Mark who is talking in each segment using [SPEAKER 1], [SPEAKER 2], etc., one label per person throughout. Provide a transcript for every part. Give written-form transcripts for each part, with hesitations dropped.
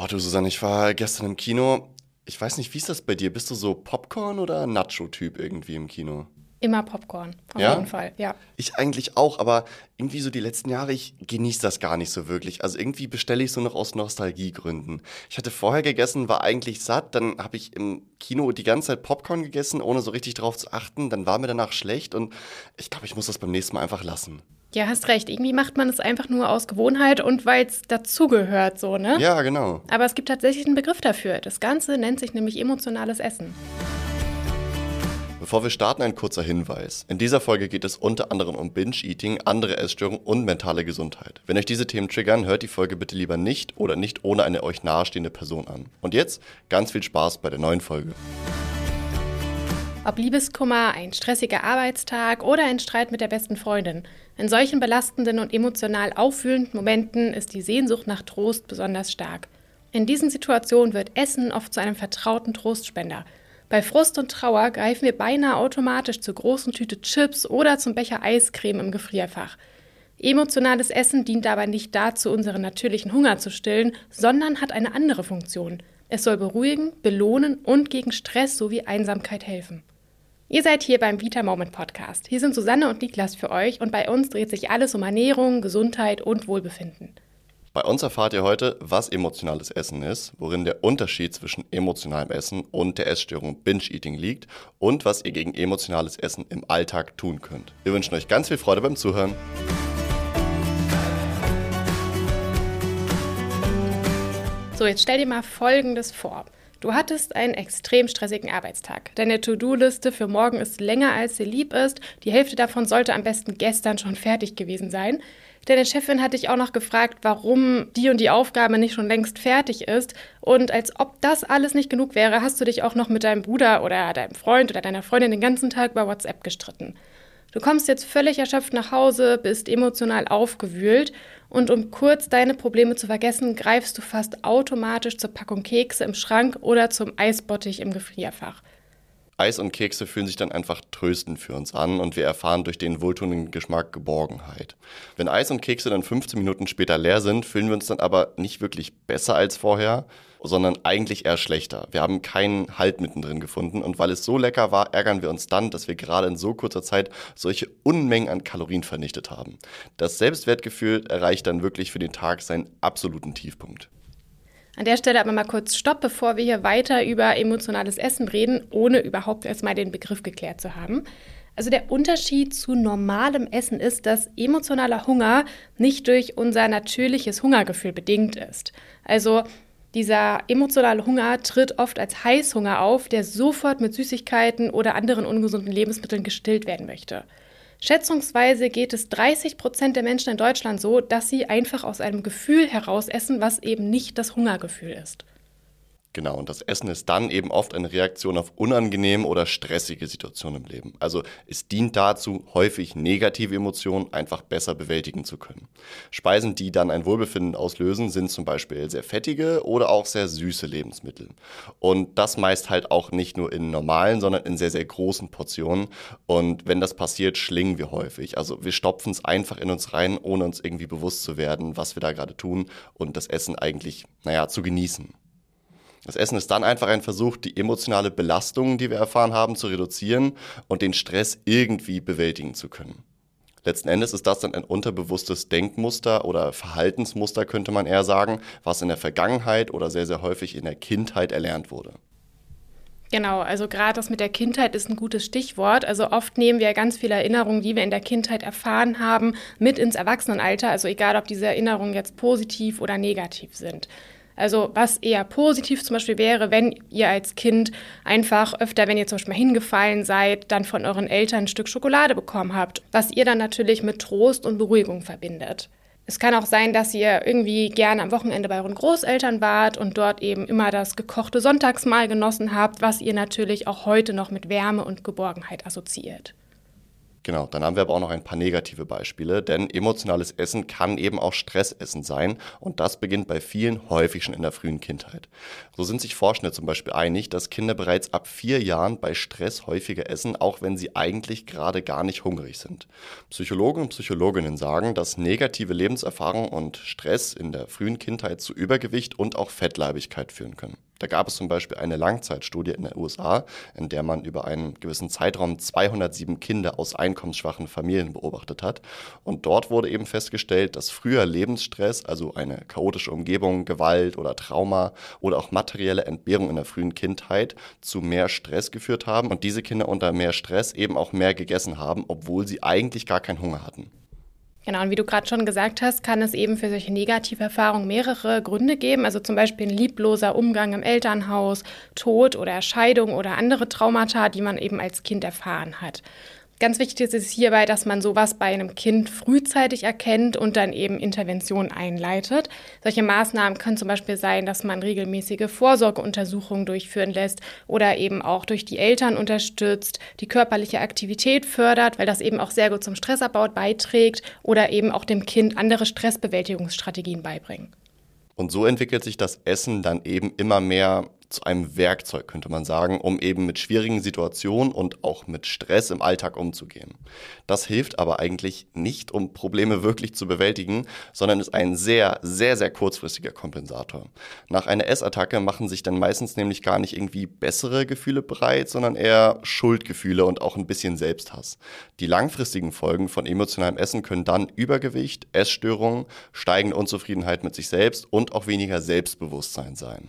[SPEAKER 1] Oh du Susanne, ich war gestern im Kino. Ich weiß nicht, wie ist das bei dir? Bist du so Popcorn- oder Nacho-Typ irgendwie im Kino?
[SPEAKER 2] Immer Popcorn, auf jeden
[SPEAKER 1] Ja?
[SPEAKER 2] Fall, ja.
[SPEAKER 1] Ich eigentlich auch, aber irgendwie so die letzten Jahre, ich genieße das gar nicht so wirklich. Also irgendwie bestelle ich so noch aus Nostalgiegründen. Ich hatte vorher gegessen, war eigentlich satt, dann habe ich im Kino die ganze Zeit Popcorn gegessen, ohne so richtig drauf zu achten. Dann war mir danach schlecht und ich glaube, ich muss das beim nächsten Mal einfach lassen.
[SPEAKER 2] Ja, hast recht. Irgendwie macht man es einfach nur aus Gewohnheit und weil es dazugehört, so, ne?
[SPEAKER 1] Ja, genau.
[SPEAKER 2] Aber es gibt tatsächlich einen Begriff dafür. Das Ganze nennt sich nämlich emotionales Essen.
[SPEAKER 1] Bevor wir starten, ein kurzer Hinweis. In dieser Folge geht es unter anderem um Binge-Eating, andere Essstörungen und mentale Gesundheit. Wenn euch diese Themen triggern, hört die Folge bitte lieber nicht oder nicht ohne eine euch nahestehende Person an. Und jetzt ganz viel Spaß bei der neuen Folge.
[SPEAKER 2] Ob Liebeskummer, ein stressiger Arbeitstag oder ein Streit mit der besten Freundin. In solchen belastenden und emotional aufwühlenden Momenten ist die Sehnsucht nach Trost besonders stark. In diesen Situationen wird Essen oft zu einem vertrauten Trostspender. Bei Frust und Trauer greifen wir beinahe automatisch zur großen Tüte Chips oder zum Becher Eiscreme im Gefrierfach. Emotionales Essen dient dabei nicht dazu, unseren natürlichen Hunger zu stillen, sondern hat eine andere Funktion. Es soll beruhigen, belohnen und gegen Stress sowie Einsamkeit helfen. Ihr seid hier beim Vita Moment Podcast. Hier sind Susanne und Niklas für euch und bei uns dreht sich alles um Ernährung, Gesundheit und Wohlbefinden.
[SPEAKER 1] Bei uns erfahrt ihr heute, was emotionales Essen ist, worin der Unterschied zwischen emotionalem Essen und der Essstörung Binge-Eating liegt und was ihr gegen emotionales Essen im Alltag tun könnt. Wir wünschen euch ganz viel Freude beim Zuhören.
[SPEAKER 2] So, jetzt stell dir mal Folgendes vor. Du hattest einen extrem stressigen Arbeitstag. Deine To-Do-Liste für morgen ist länger, als dir lieb ist. Die Hälfte davon sollte am besten gestern schon fertig gewesen sein. Deine Chefin hat dich auch noch gefragt, warum die und die Aufgabe nicht schon längst fertig ist. Und als ob das alles nicht genug wäre, hast du dich auch noch mit deinem Bruder oder deinem Freund oder deiner Freundin den ganzen Tag bei WhatsApp gestritten. Du kommst jetzt völlig erschöpft nach Hause, bist emotional aufgewühlt und um kurz deine Probleme zu vergessen, greifst du fast automatisch zur Packung Kekse im Schrank oder zum Eisbottich im Gefrierfach.
[SPEAKER 1] Eis und Kekse fühlen sich dann einfach tröstend für uns an und wir erfahren durch den wohltuenden Geschmack Geborgenheit. Wenn Eis und Kekse dann 15 Minuten später leer sind, fühlen wir uns dann aber nicht wirklich besser als vorher, sondern eigentlich eher schlechter. Wir haben keinen Halt mittendrin gefunden und weil es so lecker war, ärgern wir uns dann, dass wir gerade in so kurzer Zeit solche Unmengen an Kalorien vernichtet haben. Das Selbstwertgefühl erreicht dann wirklich für den Tag seinen absoluten Tiefpunkt.
[SPEAKER 2] An der Stelle aber mal kurz Stopp, bevor wir hier weiter über emotionales Essen reden, ohne überhaupt erstmal den Begriff geklärt zu haben. Also der Unterschied zu normalem Essen ist, dass emotionaler Hunger nicht durch unser natürliches Hungergefühl bedingt ist. Also dieser emotionale Hunger tritt oft als Heißhunger auf, der sofort mit Süßigkeiten oder anderen ungesunden Lebensmitteln gestillt werden möchte. Schätzungsweise geht es 30% der Menschen in Deutschland so, dass sie einfach aus einem Gefühl heraus essen, was eben nicht das Hungergefühl ist.
[SPEAKER 1] Genau, und das Essen ist dann eben oft eine Reaktion auf unangenehme oder stressige Situationen im Leben. Also es dient dazu, häufig negative Emotionen einfach besser bewältigen zu können. Speisen, die dann ein Wohlbefinden auslösen, sind zum Beispiel sehr fettige oder auch sehr süße Lebensmittel. Und das meist halt auch nicht nur in normalen, sondern in sehr, sehr großen Portionen. Und wenn das passiert, schlingen wir häufig. Also wir stopfen es einfach in uns rein, ohne uns irgendwie bewusst zu werden, was wir da gerade tun und das Essen eigentlich, zu genießen. Das Essen ist dann einfach ein Versuch, die emotionale Belastung, die wir erfahren haben, zu reduzieren und den Stress irgendwie bewältigen zu können. Letzten Endes ist das dann ein unterbewusstes Denkmuster oder Verhaltensmuster, könnte man eher sagen, was in der Vergangenheit oder sehr, sehr häufig in der Kindheit erlernt wurde.
[SPEAKER 2] Genau, also gerade das mit der Kindheit ist ein gutes Stichwort. Also oft nehmen wir ganz viele Erinnerungen, die wir in der Kindheit erfahren haben, mit ins Erwachsenenalter. Also egal, ob diese Erinnerungen jetzt positiv oder negativ sind. Also was eher positiv zum Beispiel wäre, wenn ihr als Kind einfach öfter, wenn ihr zum Beispiel mal hingefallen seid, dann von euren Eltern ein Stück Schokolade bekommen habt, was ihr dann natürlich mit Trost und Beruhigung verbindet. Es kann auch sein, dass ihr irgendwie gerne am Wochenende bei euren Großeltern wart und dort eben immer das gekochte Sonntagsmahl genossen habt, was ihr natürlich auch heute noch mit Wärme und Geborgenheit assoziiert.
[SPEAKER 1] Genau, dann haben wir aber auch noch ein paar negative Beispiele, denn emotionales Essen kann eben auch Stressessen sein und das beginnt bei vielen häufig schon in der frühen Kindheit. So sind sich Forschende zum Beispiel einig, dass Kinder bereits ab 4 Jahren bei Stress häufiger essen, auch wenn sie eigentlich gerade gar nicht hungrig sind. Psychologen und Psychologinnen sagen, dass negative Lebenserfahrung und Stress in der frühen Kindheit zu Übergewicht und auch Fettleibigkeit führen können. Da gab es zum Beispiel eine Langzeitstudie in den USA, in der man über einen gewissen Zeitraum 207 Kinder aus einkommensschwachen Familien beobachtet hat. Und dort wurde eben festgestellt, dass früher Lebensstress, also eine chaotische Umgebung, Gewalt oder Trauma oder auch materielle Entbehrung in der frühen Kindheit zu mehr Stress geführt haben und diese Kinder unter mehr Stress eben auch mehr gegessen haben, obwohl sie eigentlich gar keinen Hunger hatten.
[SPEAKER 2] Genau, und wie du gerade schon gesagt hast, kann es eben für solche Negativerfahrungen mehrere Gründe geben. Also zum Beispiel ein liebloser Umgang im Elternhaus, Tod oder Scheidung oder andere Traumata, die man eben als Kind erfahren hat. Ganz wichtig ist es hierbei, dass man sowas bei einem Kind frühzeitig erkennt und dann eben Interventionen einleitet. Solche Maßnahmen können zum Beispiel sein, dass man regelmäßige Vorsorgeuntersuchungen durchführen lässt oder eben auch durch die Eltern unterstützt, die körperliche Aktivität fördert, weil das eben auch sehr gut zum Stressabbau beiträgt oder eben auch dem Kind andere Stressbewältigungsstrategien beibringen.
[SPEAKER 1] Und so entwickelt sich das Essen dann eben immer mehr zu einem Werkzeug, könnte man sagen, um eben mit schwierigen Situationen und auch mit Stress im Alltag umzugehen. Das hilft aber eigentlich nicht, um Probleme wirklich zu bewältigen, sondern ist ein sehr, sehr, sehr kurzfristiger Kompensator. Nach einer Essattacke machen sich dann meistens nämlich gar nicht irgendwie bessere Gefühle breit, sondern eher Schuldgefühle und auch ein bisschen Selbsthass. Die langfristigen Folgen von emotionalem Essen können dann Übergewicht, Essstörungen, steigende Unzufriedenheit mit sich selbst und auch weniger Selbstbewusstsein sein.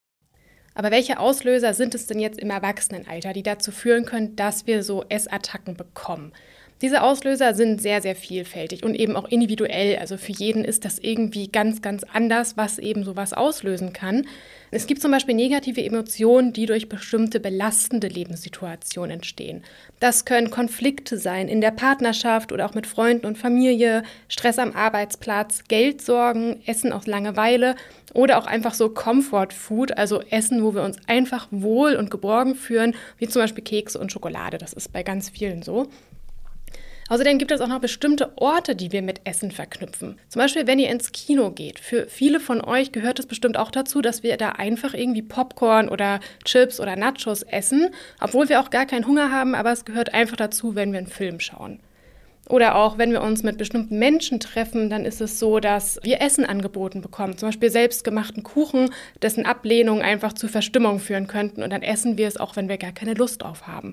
[SPEAKER 2] Aber welche Auslöser sind es denn jetzt im Erwachsenenalter, die dazu führen können, dass wir so Essattacken bekommen? Diese Auslöser sind sehr, sehr vielfältig und eben auch individuell. Also für jeden ist das irgendwie ganz, ganz anders, was eben sowas auslösen kann. Es gibt zum Beispiel negative Emotionen, die durch bestimmte belastende Lebenssituationen entstehen. Das können Konflikte sein in der Partnerschaft oder auch mit Freunden und Familie, Stress am Arbeitsplatz, Geldsorgen, Essen aus Langeweile oder auch einfach so Comfort Food, also Essen, wo wir uns einfach wohl und geborgen fühlen, wie zum Beispiel Kekse und Schokolade. Das ist bei ganz vielen so. Außerdem gibt es auch noch bestimmte Orte, die wir mit Essen verknüpfen. Zum Beispiel, wenn ihr ins Kino geht. Für viele von euch gehört es bestimmt auch dazu, dass wir da einfach irgendwie Popcorn oder Chips oder Nachos essen, obwohl wir auch gar keinen Hunger haben, aber es gehört einfach dazu, wenn wir einen Film schauen. Oder auch, wenn wir uns mit bestimmten Menschen treffen, dann ist es so, dass wir Essen angeboten bekommen. Zum Beispiel selbstgemachten Kuchen, dessen Ablehnung einfach zu Verstimmung führen könnten. Und dann essen wir es auch, wenn wir gar keine Lust drauf haben.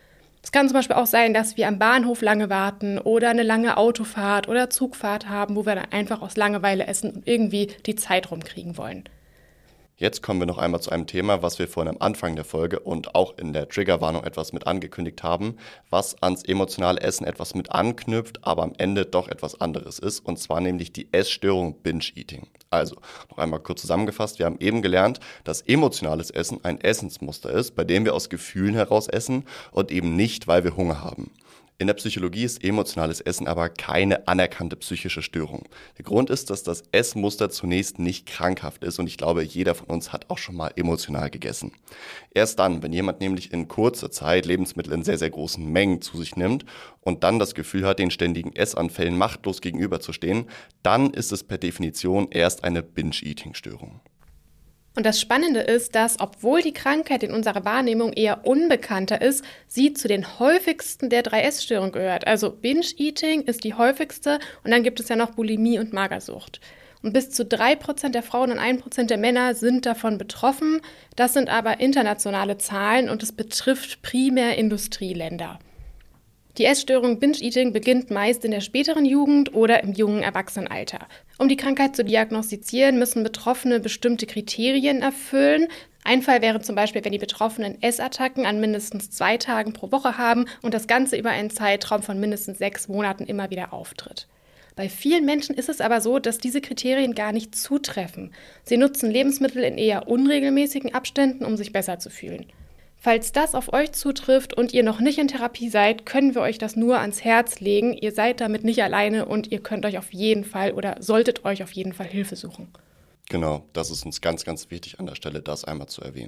[SPEAKER 2] Es kann zum Beispiel auch sein, dass wir am Bahnhof lange warten oder eine lange Autofahrt oder Zugfahrt haben, wo wir dann einfach aus Langeweile essen und irgendwie die Zeit rumkriegen wollen.
[SPEAKER 1] Jetzt kommen wir noch einmal zu einem Thema, was wir vorhin am Anfang der Folge und auch in der Triggerwarnung etwas mit angekündigt haben, was ans emotionale Essen etwas mit anknüpft, aber am Ende doch etwas anderes ist, und zwar nämlich die Essstörung Binge-Eating. Also, noch einmal kurz zusammengefasst, wir haben eben gelernt, dass emotionales Essen ein Essensmuster ist, bei dem wir aus Gefühlen heraus essen und eben nicht, weil wir Hunger haben. In der Psychologie ist emotionales Essen aber keine anerkannte psychische Störung. Der Grund ist, dass das Essmuster zunächst nicht krankhaft ist und ich glaube, jeder von uns hat auch schon mal emotional gegessen. Erst dann, wenn jemand nämlich in kurzer Zeit Lebensmittel in sehr, sehr großen Mengen zu sich nimmt und dann das Gefühl hat, den ständigen Essanfällen machtlos gegenüberzustehen, dann ist es per Definition erst eine Binge-Eating-Störung.
[SPEAKER 2] Und das Spannende ist, dass, obwohl die Krankheit in unserer Wahrnehmung eher unbekannter ist, sie zu den häufigsten der 3 Essstörungen gehört. Also Binge-Eating ist die häufigste und dann gibt es ja noch Bulimie und Magersucht. Und bis zu 3% der Frauen und 1% der Männer sind davon betroffen. Das sind aber internationale Zahlen und es betrifft primär Industrieländer. Die Essstörung Binge-Eating beginnt meist in der späteren Jugend oder im jungen Erwachsenenalter. Um die Krankheit zu diagnostizieren, müssen Betroffene bestimmte Kriterien erfüllen. Ein Fall wäre zum Beispiel, wenn die Betroffenen Essattacken an mindestens 2 Tagen pro Woche haben und das Ganze über einen Zeitraum von mindestens 6 Monaten immer wieder auftritt. Bei vielen Menschen ist es aber so, dass diese Kriterien gar nicht zutreffen. Sie nutzen Lebensmittel in eher unregelmäßigen Abständen, um sich besser zu fühlen. Falls das auf euch zutrifft und ihr noch nicht in Therapie seid, können wir euch das nur ans Herz legen. Ihr seid damit nicht alleine und ihr könnt euch auf jeden Fall oder solltet euch auf jeden Fall Hilfe suchen.
[SPEAKER 1] Genau, das ist uns ganz, ganz wichtig an der Stelle, das einmal zu erwähnen.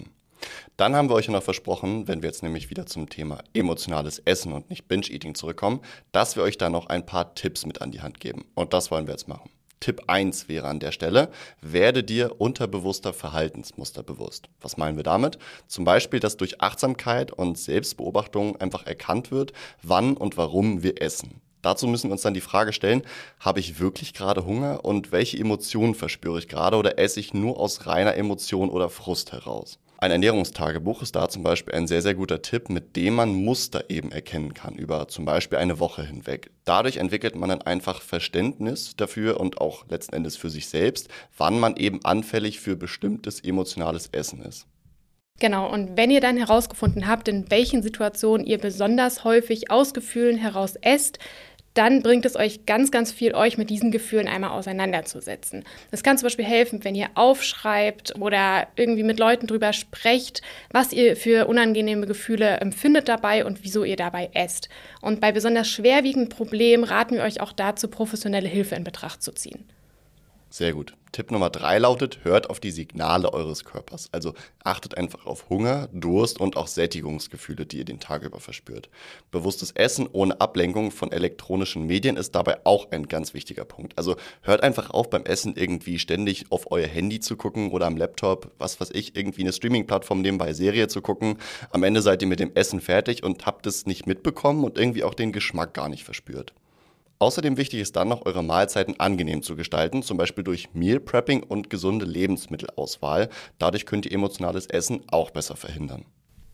[SPEAKER 1] Dann haben wir euch ja noch versprochen, wenn wir jetzt nämlich wieder zum Thema emotionales Essen und nicht Binge-Eating zurückkommen, dass wir euch da noch ein paar Tipps mit an die Hand geben. Und das wollen wir jetzt machen. Tipp 1 wäre an der Stelle, werde dir unterbewusster Verhaltensmuster bewusst. Was meinen wir damit? Zum Beispiel, dass durch Achtsamkeit und Selbstbeobachtung einfach erkannt wird, wann und warum wir essen. Dazu müssen wir uns dann die Frage stellen, habe ich wirklich gerade Hunger und welche Emotionen verspüre ich gerade oder esse ich nur aus reiner Emotion oder Frust heraus? Ein Ernährungstagebuch ist da zum Beispiel ein sehr, sehr guter Tipp, mit dem man Muster eben erkennen kann, über zum Beispiel eine Woche hinweg. Dadurch entwickelt man dann einfach Verständnis dafür und auch letzten Endes für sich selbst, wann man eben anfällig für bestimmtes emotionales Essen ist.
[SPEAKER 2] Genau, und wenn ihr dann herausgefunden habt, in welchen Situationen ihr besonders häufig aus Gefühlen heraus esst, dann bringt es euch ganz, ganz viel, euch mit diesen Gefühlen einmal auseinanderzusetzen. Das kann zum Beispiel helfen, wenn ihr aufschreibt oder irgendwie mit Leuten drüber sprecht, was ihr für unangenehme Gefühle empfindet dabei und wieso ihr dabei esst. Und bei besonders schwerwiegenden Problemen raten wir euch auch dazu, professionelle Hilfe in Betracht zu ziehen.
[SPEAKER 1] Sehr gut. Tipp Nummer 3 lautet, hört auf die Signale eures Körpers. Also achtet einfach auf Hunger, Durst und auch Sättigungsgefühle, die ihr den Tag über verspürt. Bewusstes Essen ohne Ablenkung von elektronischen Medien ist dabei auch ein ganz wichtiger Punkt. Also hört einfach auf, beim Essen irgendwie ständig auf euer Handy zu gucken oder am Laptop, was weiß ich, irgendwie eine Streaming-Plattform nebenbei Serie zu gucken. Am Ende seid ihr mit dem Essen fertig und habt es nicht mitbekommen und irgendwie auch den Geschmack gar nicht verspürt. Außerdem wichtig ist dann noch, eure Mahlzeiten angenehm zu gestalten, zum Beispiel durch Meal Prepping und gesunde Lebensmittelauswahl. Dadurch könnt ihr emotionales Essen auch besser verhindern.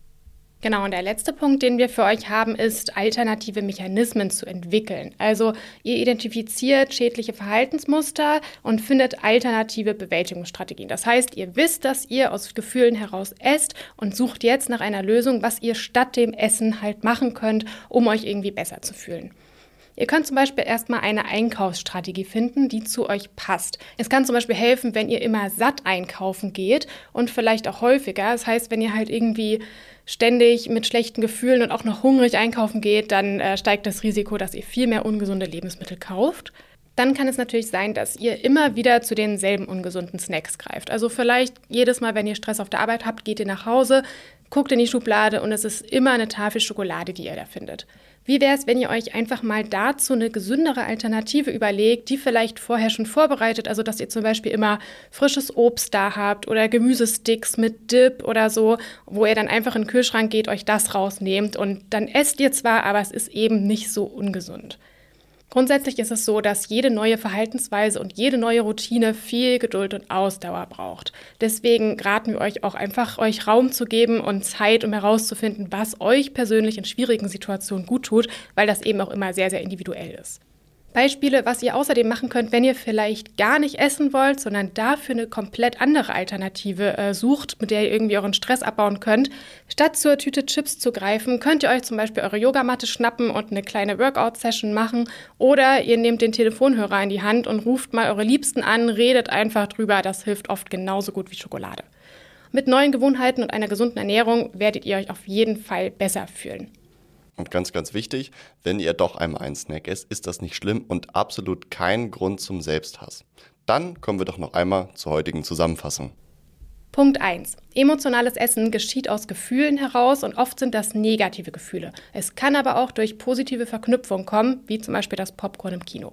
[SPEAKER 2] Genau, und der letzte Punkt, den wir für euch haben, ist, alternative Mechanismen zu entwickeln. Also ihr identifiziert schädliche Verhaltensmuster und findet alternative Bewältigungsstrategien. Das heißt, ihr wisst, dass ihr aus Gefühlen heraus esst und sucht jetzt nach einer Lösung, was ihr statt dem Essen halt machen könnt, um euch irgendwie besser zu fühlen. Ihr könnt zum Beispiel erstmal eine Einkaufsstrategie finden, die zu euch passt. Es kann zum Beispiel helfen, wenn ihr immer satt einkaufen geht und vielleicht auch häufiger. Das heißt, wenn ihr halt irgendwie ständig mit schlechten Gefühlen und auch noch hungrig einkaufen geht, dann steigt das Risiko, dass ihr viel mehr ungesunde Lebensmittel kauft. Dann kann es natürlich sein, dass ihr immer wieder zu denselben ungesunden Snacks greift. Also vielleicht jedes Mal, wenn ihr Stress auf der Arbeit habt, geht ihr nach Hause, guckt in die Schublade und es ist immer eine Tafel Schokolade, die ihr da findet. Wie wäre es, wenn ihr euch einfach mal dazu eine gesündere Alternative überlegt, die vielleicht vorher schon vorbereitet, also dass ihr zum Beispiel immer frisches Obst da habt oder Gemüsesticks mit Dip oder so, wo ihr dann einfach in den Kühlschrank geht, euch das rausnehmt und dann esst ihr zwar, aber es ist eben nicht so ungesund. Grundsätzlich ist es so, dass jede neue Verhaltensweise und jede neue Routine viel Geduld und Ausdauer braucht. Deswegen raten wir euch auch einfach, euch Raum zu geben und Zeit, um herauszufinden, was euch persönlich in schwierigen Situationen gut tut, weil das eben auch immer sehr, sehr individuell ist. Beispiele, was ihr außerdem machen könnt, wenn ihr vielleicht gar nicht essen wollt, sondern dafür eine komplett andere Alternative sucht, mit der ihr irgendwie euren Stress abbauen könnt. Statt zur Tüte Chips zu greifen, könnt ihr euch zum Beispiel eure Yogamatte schnappen und eine kleine Workout-Session machen. Oder ihr nehmt den Telefonhörer in die Hand und ruft mal eure Liebsten an, redet einfach drüber. Das hilft oft genauso gut wie Schokolade. Mit neuen Gewohnheiten und einer gesunden Ernährung werdet ihr euch auf jeden Fall besser fühlen.
[SPEAKER 1] Und ganz, ganz wichtig, wenn ihr doch einmal einen Snack esst, ist das nicht schlimm und absolut kein Grund zum Selbsthass. Dann kommen wir doch noch einmal zur heutigen Zusammenfassung.
[SPEAKER 2] Punkt 1. Emotionales Essen geschieht aus Gefühlen heraus und oft sind das negative Gefühle. Es kann aber auch durch positive Verknüpfungen kommen, wie zum Beispiel das Popcorn im Kino.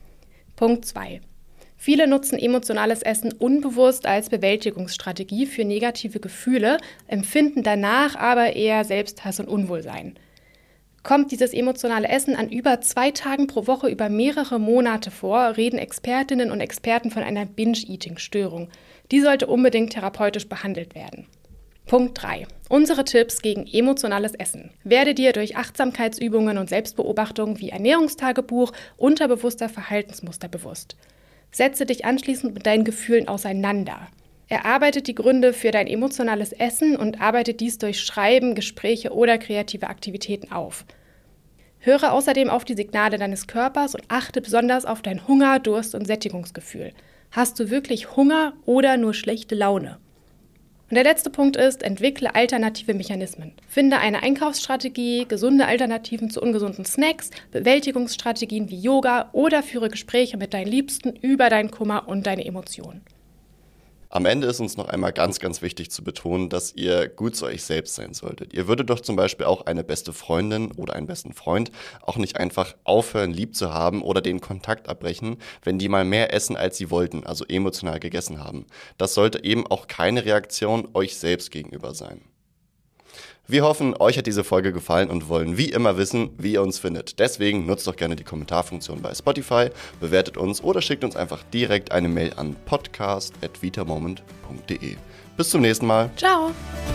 [SPEAKER 2] Punkt 2. Viele nutzen emotionales Essen unbewusst als Bewältigungsstrategie für negative Gefühle, empfinden danach aber eher Selbsthass und Unwohlsein. Kommt dieses emotionale Essen an über 2 Tagen pro Woche über mehrere Monate vor, reden Expertinnen und Experten von einer Binge-Eating-Störung. Die sollte unbedingt therapeutisch behandelt werden. Punkt 3. Unsere Tipps gegen emotionales Essen. Werde dir durch Achtsamkeitsübungen und Selbstbeobachtung wie Ernährungstagebuch unterbewusster Verhaltensmuster bewusst. Setze dich anschließend mit deinen Gefühlen auseinander. Erarbeite die Gründe für dein emotionales Essen und arbeite dies durch Schreiben, Gespräche oder kreative Aktivitäten auf. Höre außerdem auf die Signale deines Körpers und achte besonders auf dein Hunger-, Durst- und Sättigungsgefühl. Hast du wirklich Hunger oder nur schlechte Laune? Und der letzte Punkt ist, entwickle alternative Mechanismen. Finde eine Einkaufsstrategie, gesunde Alternativen zu ungesunden Snacks, Bewältigungsstrategien wie Yoga oder führe Gespräche mit deinen Liebsten über deinen Kummer und deine Emotionen.
[SPEAKER 1] Am Ende ist uns noch einmal ganz, ganz wichtig zu betonen, dass ihr gut zu euch selbst sein solltet. Ihr würdet doch zum Beispiel auch eine beste Freundin oder einen besten Freund auch nicht einfach aufhören, lieb zu haben oder den Kontakt abbrechen, wenn die mal mehr essen, als sie wollten, also emotional gegessen haben. Das sollte eben auch keine Reaktion euch selbst gegenüber sein. Wir hoffen, euch hat diese Folge gefallen und wollen wie immer wissen, wie ihr uns findet. Deswegen nutzt doch gerne die Kommentarfunktion bei Spotify, bewertet uns oder schickt uns einfach direkt eine Mail an podcast@vitamoment.de. Bis zum nächsten Mal.
[SPEAKER 2] Ciao!